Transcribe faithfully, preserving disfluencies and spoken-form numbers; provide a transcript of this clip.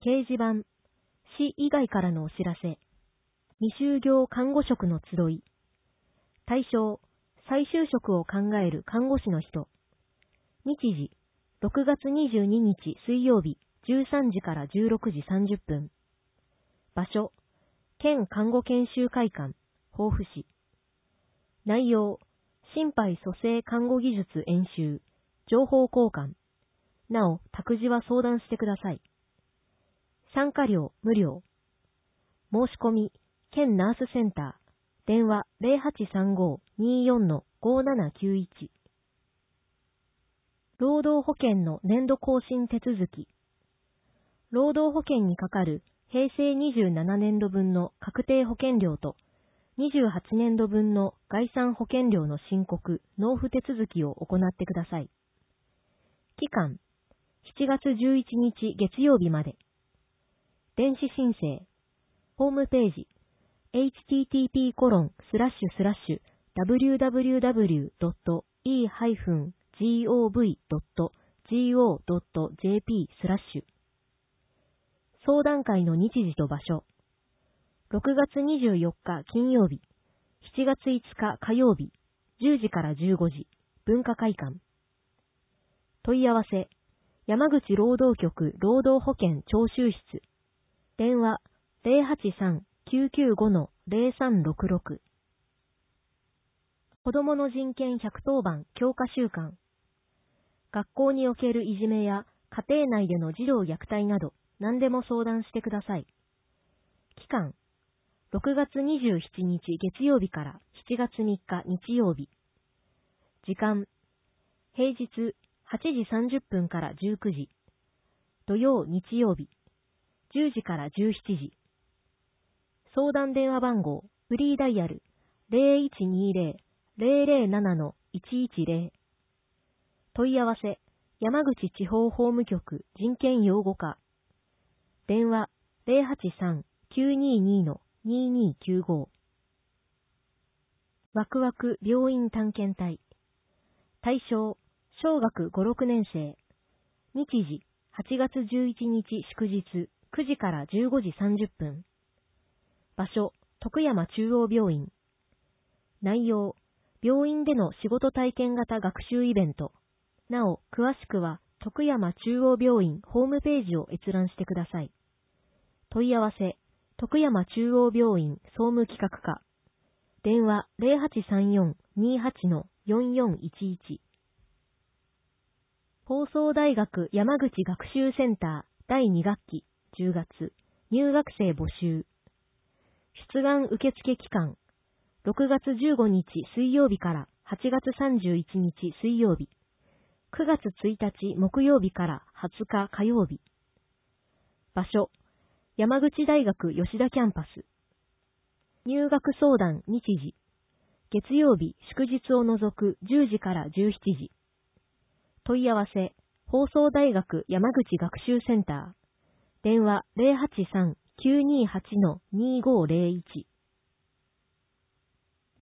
掲示板、市以外からのお知らせ、未就業看護職の集い、対象、再就職を考える看護師の人、日時、ろくがつにじゅうににち水曜日じゅうさんじからじゅうろくじさんじゅっぷん、場所、県看護研修会館、防府市、内容、心肺蘇生看護技術演習、情報交換、なお、託児は相談してください。参加料無料。申し込み、県ナースセンター、電話 ゼロはちさんご にーよん ごーななきゅういち。労働保険の年度更新手続き。労働保険にかかる平成にじゅうななねんどぶんの確定保険料とにじゅうはちねんどぶんの概算保険料の申告・納付手続きを行ってください。期間、しちがつじゅういちにち月曜日まで。電子申請。ホームページ。エイチティーティーピーコロンスラッシュスラッシュダブリューダブリューダブリュードットイーハイフンジーオーブイドットジーオードットジェーピースラッシュ。相談会の日時と場所。ろくがつにじゅうよっか金曜日、しちがついつか火曜日、じゅうじからじゅうごじ、文化会館。問い合わせ、山口労働局労働保険徴収室。電話 ゼロはちさん きゅうきゅうご ゼロさんろくろく。子どもの人権ひゃくとおばん強化週間。学校におけるいじめや家庭内での児童虐待など何でも相談してください。期間、ろくがつにじゅうしちにち月曜日からしちがつみっか日曜日。時間、平日はちじさんじゅっぷんからじゅうくじ。土曜日曜日、じゅうじからじゅうしちじ。相談電話番号、フリーダイヤル ゼロいちにゼロ ゼロゼロなないちいちゼロ。問い合わせ、山口地方法務局人権擁護課。電話 ゼロはちさん きゅうにににーにーきゅうご。ワクワク病院探検隊。対象、小学ご、ろくねんせい。日時、はちがつじゅういちにち祝日、くじからじゅうごじさんじゅっぷん。場所、徳山中央病院。内容、病院での仕事体験型学習イベント。なお、詳しくは、徳山中央病院ホームページを閲覧してください。問い合わせ、徳山中央病院総務企画課。電話 ゼロはちさんよん にーはち よんよんいちいち。放送大学山口学習センターだいに学期じゅうがつ入学生募集。出願受付期間、ろくがつじゅうごにち水曜日からはちがつさんじゅういちにち水曜日、くがつついたち木曜日からはつか火曜日。場所、山口大学吉田キャンパス。入学相談日時、月曜日祝日を除くじゅうじからじゅうしちじ。問い合わせ、放送大学山口学習センター。電話 ゼロはちさん きゅうにーはち にーごーゼロいち。